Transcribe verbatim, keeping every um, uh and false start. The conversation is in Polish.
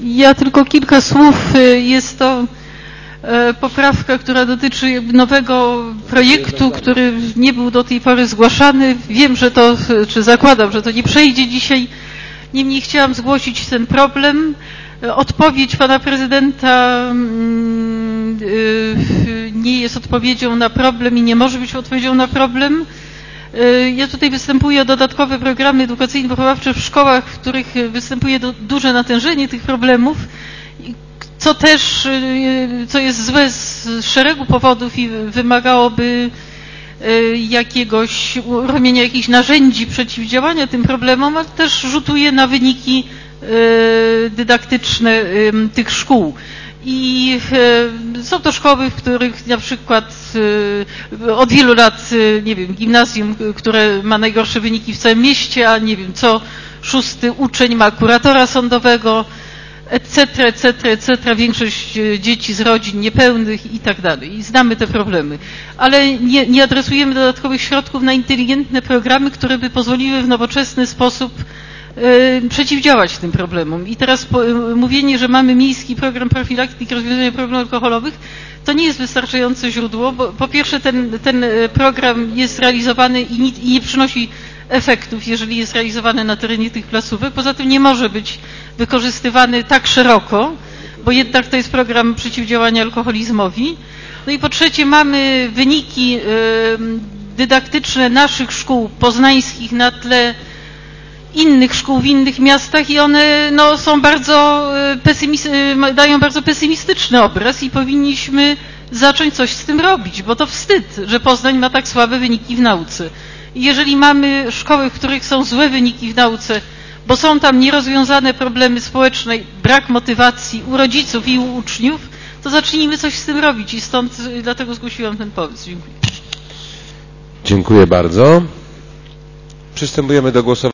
Ja tylko kilka słów. Jest to poprawka, która dotyczy nowego projektu, który nie był do tej pory zgłaszany. Wiem, że to, czy zakładam, że to nie przejdzie dzisiaj. Niemniej chciałam zgłosić ten problem. Odpowiedź pana prezydenta nie jest odpowiedzią na problem i nie może być odpowiedzią na problem. Ja tutaj występuję o dodatkowe programy edukacyjno-wychowawcze w szkołach, w których występuje duże natężenie tych problemów, co też, co jest złe z szeregu powodów i wymagałoby jakiegoś uruchomienia jakichś narzędzi przeciwdziałania tym problemom, ale też rzutuje na wyniki dydaktyczne tych szkół. I są to szkoły, w których na przykład od wielu lat, nie wiem, gimnazjum, które ma najgorsze wyniki w całym mieście, a nie wiem, co szósty uczeń ma kuratora sądowego, et cetera, et cetera, et cetera. Większość dzieci z rodzin niepełnych i tak dalej. I znamy te problemy. Ale nie, nie adresujemy dodatkowych środków na inteligentne programy, które by pozwoliły w nowoczesny sposób przeciwdziałać tym problemom. I teraz po, mówienie, że mamy miejski program profilaktyki rozwiązania problemów alkoholowych, to nie jest wystarczające źródło, bo po pierwsze ten, ten program jest realizowany i nie, i nie przynosi efektów, jeżeli jest realizowany na terenie tych placówek. Poza tym nie może być wykorzystywany tak szeroko, bo jednak to jest program przeciwdziałania alkoholizmowi. No i po trzecie mamy wyniki y, dydaktyczne naszych szkół poznańskich na tle innych szkół w innych miastach i one no, są bardzo pesymistyczne, dają bardzo pesymistyczny obraz i powinniśmy zacząć coś z tym robić, bo to wstyd, że Poznań ma tak słabe wyniki w nauce. I jeżeli mamy szkoły, w których są złe wyniki w nauce, bo są tam nierozwiązane problemy społeczne, brak motywacji u rodziców i u uczniów, to zacznijmy coś z tym robić i stąd dlatego zgłosiłam ten pomysł. Dziękuję. Dziękuję bardzo. Przystępujemy do głosowania.